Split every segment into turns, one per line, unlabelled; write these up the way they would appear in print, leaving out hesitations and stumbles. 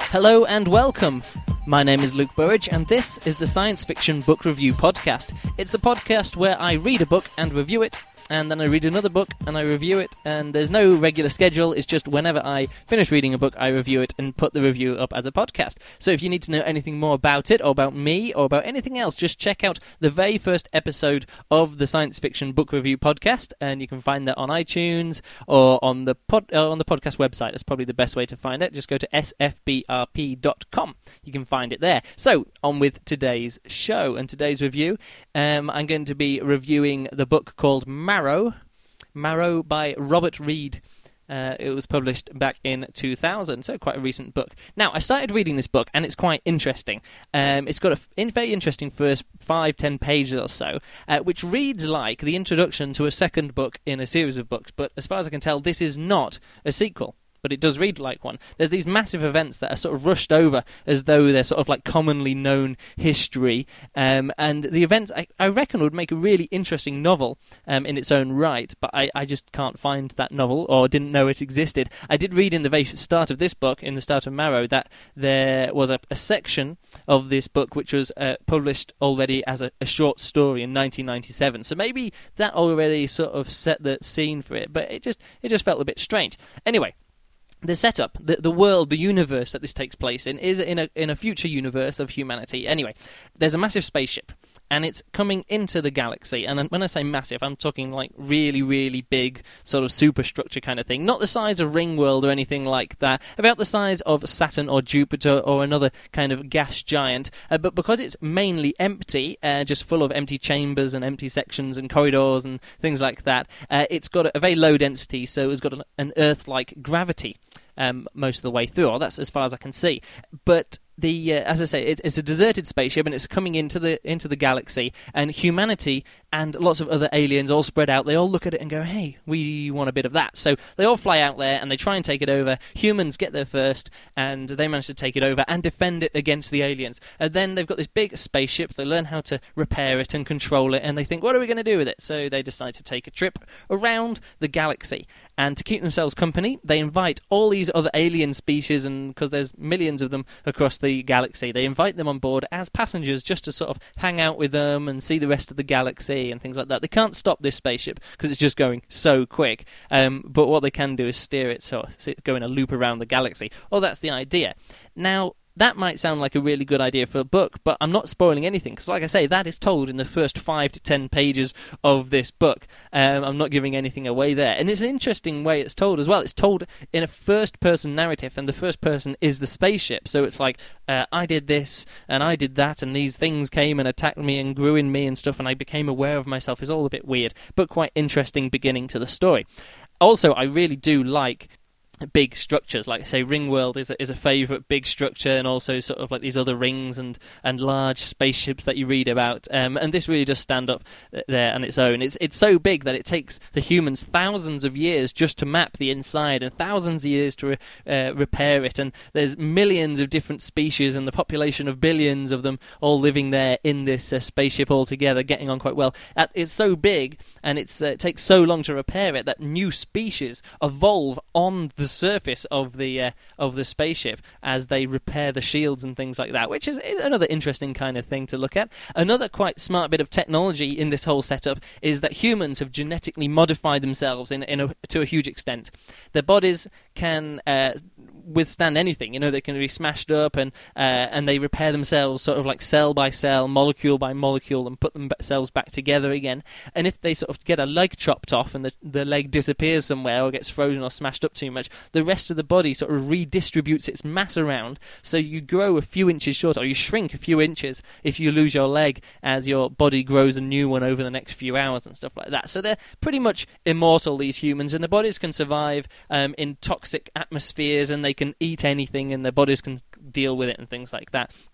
Hello and welcome. My name is Luke Burridge, and this is the Science Fiction Book Review Podcast. It's a podcast where I read a book and review it, and then I read another book and I review it, and there's no regular schedule. It's just whenever I finish reading a book, I review it and put the review up as a podcast. So if you need to know anything more about it, or about me, or about anything else, just check out the very first episode of the Science Fiction Book Review Podcast, and you can find that on iTunes or on the podcast website. That's probably the best way to find it. Just go to sfbrp.com. You can find it there. So on with today's show and today's review. I'm going to be reviewing the book called Marrow by Robert Reed. It was published back in 2000, so quite a recent book. Now, I started reading this book, and it's quite interesting. It's got a very interesting first 5-10 pages or so, which reads like the introduction to a second book in a series of books, but as far as I can tell, this is not a sequel. But it does read like one. There's these massive events that are sort of rushed over as though they're sort of like commonly known history. And the events, I reckon, would make a really interesting novel in its own right, but I just can't find that novel, or didn't know it existed. I did read in the very start of this book, in the start of Marrow, that there was a section of this book which was published already as a short story in 1997. So maybe that already sort of set the scene for it, but it just felt a bit strange. Anyway, the setup, the world, the universe that this takes place in is in a future universe of humanity. Anyway, there's a massive spaceship, and it's coming into the galaxy. And when I say massive, I'm talking like really, really big, sort of superstructure kind of thing. Not the size of Ringworld or anything like that. About the size of Saturn or Jupiter or another kind of gas giant. But because it's mainly empty, just full of empty chambers and empty sections and corridors and things like that, it's got a very low density, so it's got an Earth-like gravity most of the way through, or that's as far as I can see. But as I say, it's a deserted spaceship, and it's coming into the galaxy, and humanity and lots of other aliens all spread out. They all look at it and go, hey, we want a bit of that. So they all fly out there, and they try and take it over. Humans get there first, and they manage to take it over and defend it against the aliens. And then they've got this big spaceship. They learn how to repair it and control it, and they think, what are we going to do with it? So they decide to take a trip around the galaxy. And to keep themselves company, they invite all these other alien species, and because there's millions of them across the galaxy, they invite them on board as passengers just to sort of hang out with them and see the rest of the galaxy and things like that. They can't stop this spaceship because it's just going so quick, but what they can do is steer it so go in a loop around the galaxy. Oh, that's the idea. Now, that might sound like a really good idea for a book, but I'm not spoiling anything, because like I say, that is told in the first 5 to 10 pages of this book. I'm not giving anything away there. And it's an interesting way it's told as well. It's told in a first-person narrative, and the first person is the spaceship. So it's like, I did this, and I did that, and these things came and attacked me and grew in me and stuff, and I became aware of myself. It's all a bit weird, but quite interesting beginning to the story. Also, I really do like big structures. Like I say, Ringworld is a favourite big structure, and also sort of like these other rings and large spaceships that you read about. And this really does stand up there on its own. It's so big that it takes the humans thousands of years just to map the inside, and thousands of years to repair it. And there's millions of different species, and the population of billions of them all living there in this spaceship all together, getting on quite well. It's so big, and it takes so long to repair it, that new species evolve on the surface of the spaceship as they repair the shields and things like that, which is another interesting kind of thing to look at. Another quite smart bit of technology in this whole setup is that humans have genetically modified themselves to a huge extent. Their bodies can withstand anything. You know, they can be smashed up, and they repair themselves sort of like cell by cell, molecule by molecule, and put themselves back together again. And if they sort of get a leg chopped off and the leg disappears somewhere or gets frozen or smashed up too much, the rest of the body sort of redistributes its mass around, so you grow a few inches shorter, or you shrink a few inches if you lose your leg as your body grows a new one over the next few hours and stuff like that. So they're pretty much immortal, these humans, and their bodies can survive in toxic atmospheres, and they can eat anything, and their bodies can deal with it and things like that.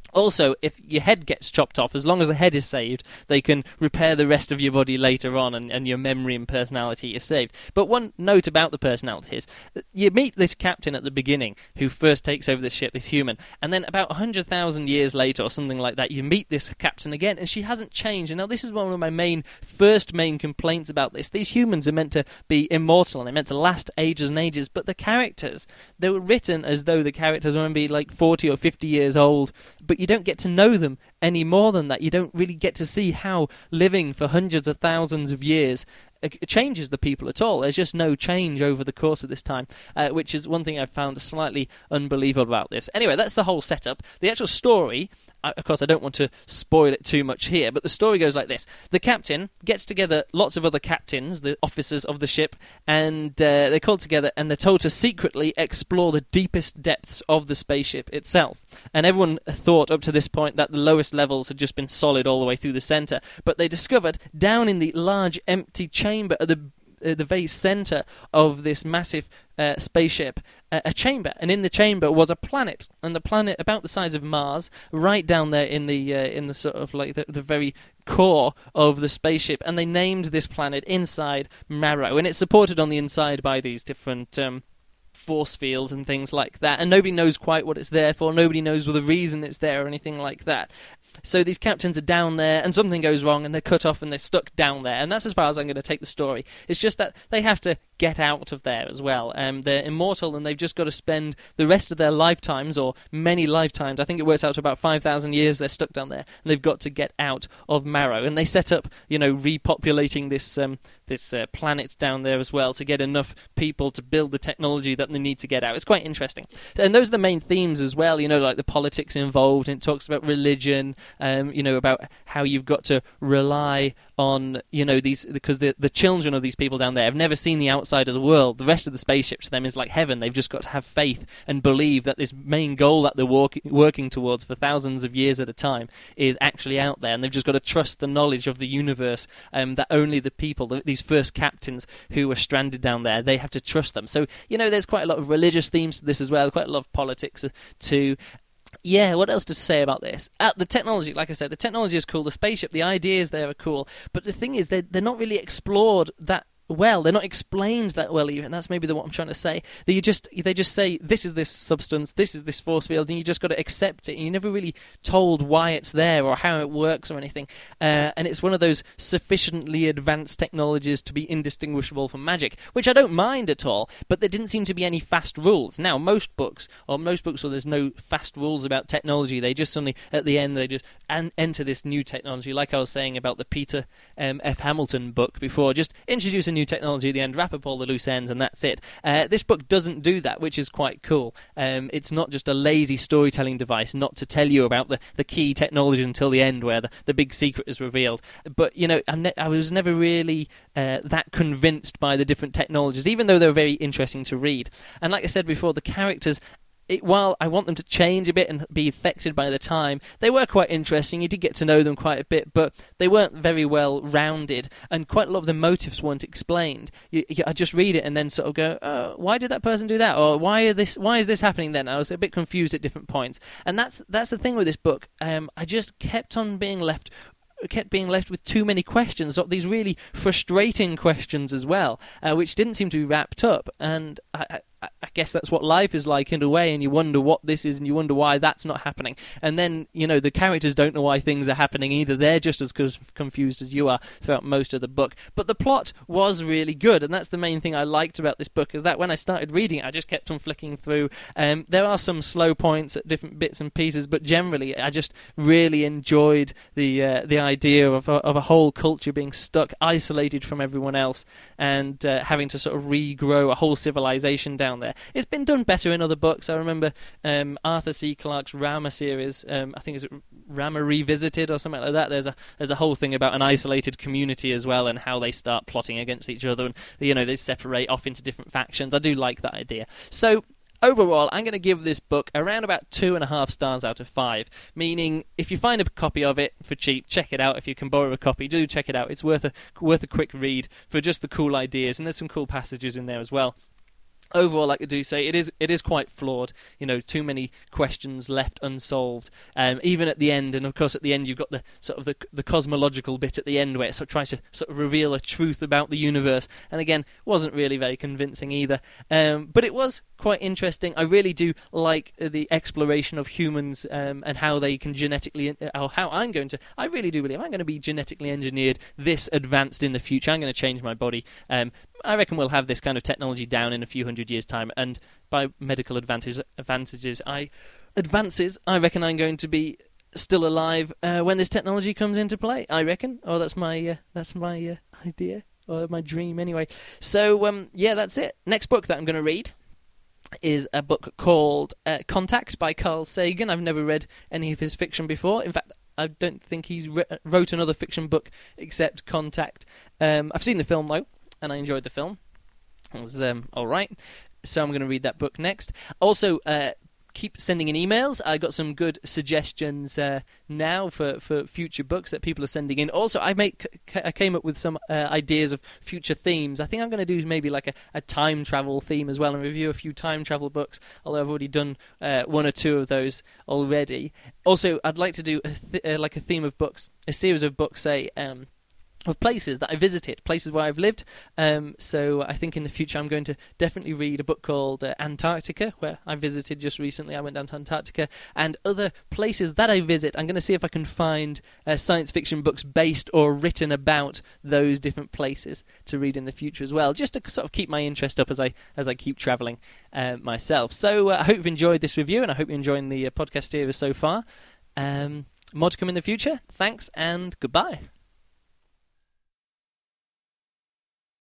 Also, if your head gets chopped off, as long as the head is saved, they can repair the rest of your body later on, and your memory and personality is saved. But one note about the personality is that you meet this captain at the beginning who first takes over the ship, this human, and then about 100,000 years later or something like that, you meet this captain again, and she hasn't changed. And now this is one of my first main complaints about this. These humans are meant to be immortal, and they're meant to last ages and ages, but the characters, they were written as though the characters were maybe like 40 or 50 years old, but you don't get to know them any more than that. You don't really get to see how living for hundreds of thousands of years changes the people at all. There's just no change over the course of this time, which is one thing I've found slightly unbelievable about this. Anyway, that's the whole setup. The actual story, of course, I don't want to spoil it too much here, but the story goes like this. The captain gets together lots of other captains, the officers of the ship, and they're called together and they're told to secretly explore the deepest depths of the spaceship itself. And everyone thought up to this point that the lowest levels had just been solid all the way through the centre, but they discovered down in the large empty chamber at the very centre of this massive spaceship, a chamber, and in the chamber was a planet, and the planet about the size of Mars, right down there in the sort of like the very core of the spaceship, and they named this planet inside Marrow, and it's supported on the inside by these different force fields and things like that, and nobody knows quite what it's there for, nobody knows the reason it's there or anything like that. So these captains are down there, and something goes wrong, and they're cut off, and they're stuck down there. And that's as far as I'm going to take the story. It's just that they have to get out of there as well. They're immortal, and they've just got to spend the rest of their lifetimes, or many lifetimes, I think it works out to about 5,000 years they're stuck down there, and they've got to get out of Marrow. And they set up, repopulating this planet down there as well to get enough people to build the technology that they need to get out. It's quite interesting. And those are the main themes as well, like the politics involved, and it talks about religion, about how you've got to rely on, these, because the children of these people down there have never seen the outside of the world. The rest of the spaceship to them is like heaven. They've just got to have faith and believe that this main goal that they're working towards for thousands of years at a time is actually out there, and they've just got to trust the knowledge of the universe, that only the people, these first captains who were stranded down there, they have to trust them. So, there's quite a lot of religious themes to this as well, quite a lot of politics too. Yeah, what else to say about this? The technology, like I said, the technology is cool. The spaceship, the ideas there are cool. But the thing is, they're not really explored that well. They're not explained that well even. That's maybe what I'm trying to say. They just say, this is this substance, this is this force field, and you just got to accept it. And you're never really told why it's there or how it works or anything. And it's one of those sufficiently advanced technologies to be indistinguishable from magic, which I don't mind at all, but there didn't seem to be any fast rules. Now, most books where there's no fast rules about technology, they just suddenly, at the end, they just enter this new technology, like I was saying about the Peter F. Hamilton book before, just introduce a new technology at the end, wrap up all the loose ends, and that's it. This book doesn't do that, which is quite cool. It's not just a lazy storytelling device not to tell you about the key technology until the end where the big secret is revealed. But, I was never really that convinced by the different technologies, even though they were very interesting to read. And like I said before, the characters, while I want them to change a bit and be affected by the time, they were quite interesting. You did get to know them quite a bit, but they weren't very well rounded, and quite a lot of the motives weren't explained. I just read it and then sort of go, oh, why did that person do that? Or why is this happening then? I was a bit confused at different points. And that's the thing with this book. I just kept being left with too many questions, these really frustrating questions as well, which didn't seem to be wrapped up. And I guess that's what life is like in a way, and you wonder what this is, and you wonder why that's not happening. And then, the characters don't know why things are happening either. They're just as confused as you are throughout most of the book. But the plot was really good, and that's the main thing I liked about this book, is that when I started reading it, I just kept on flicking through. There are some slow points at different bits and pieces, but generally I just really enjoyed the idea of a whole culture being stuck, isolated from everyone else, and having to sort of regrow a whole civilization down there. It's been done better in other books. I remember Arthur C. Clarke's Rama series. I think it's Rama Revisited or something like that. There's a whole thing about an isolated community as well, and how they start plotting against each other, and they separate off into different factions. I do like that idea. So overall, I'm going to give this book around about 2.5 stars out of 5, meaning if you find a copy of it for cheap, check it out. If you can borrow a copy, do check it out. It's worth a quick read for just the cool ideas, and there's some cool passages in there as well. overall, I do say it is quite flawed. Too many questions left unsolved. Even at the end, and of course at the end you've got the sort of the cosmological bit at the end where it sort of tries to sort of reveal a truth about the universe. And again, wasn't really very convincing either. But it was quite interesting. I really do like the exploration of humans and how they can genetically, or how I really do believe I'm going to be genetically engineered this advanced in the future. I'm going to change my body. I reckon we'll have this kind of technology down in a few hundred years' time, and by medical advances, I reckon I'm going to be still alive when this technology comes into play. I reckon. Oh, that's my idea, or my dream, anyway. So yeah, that's it. Next book that I'm going to read is a book called Contact by Carl Sagan. I've never read any of his fiction before. In fact, I don't think he's wrote another fiction book except Contact. I've seen the film though, and I enjoyed the film. It was alright. So I'm going to read that book next. Also, keep sending in emails. I got some good suggestions now for future books that people are sending in. Also, I came up with some ideas of future themes. I think I'm going to do maybe like a time travel theme as well, and review a few time travel books, although I've already done one or two of those already. Also, I'd like to do like a theme of books, a series of books, say, of places that I visited, places where I've lived. So I think in the future I'm going to definitely read a book called Antarctica, where I visited just recently. I went down to Antarctica, and other places that I visit. I'm going to see if I can find science fiction books based or written about those different places to read in the future as well, just to sort of keep my interest up as I keep travelling myself. So I hope you've enjoyed this review, and I hope you're enjoying the podcast series so far. More to come in the future. Thanks and goodbye.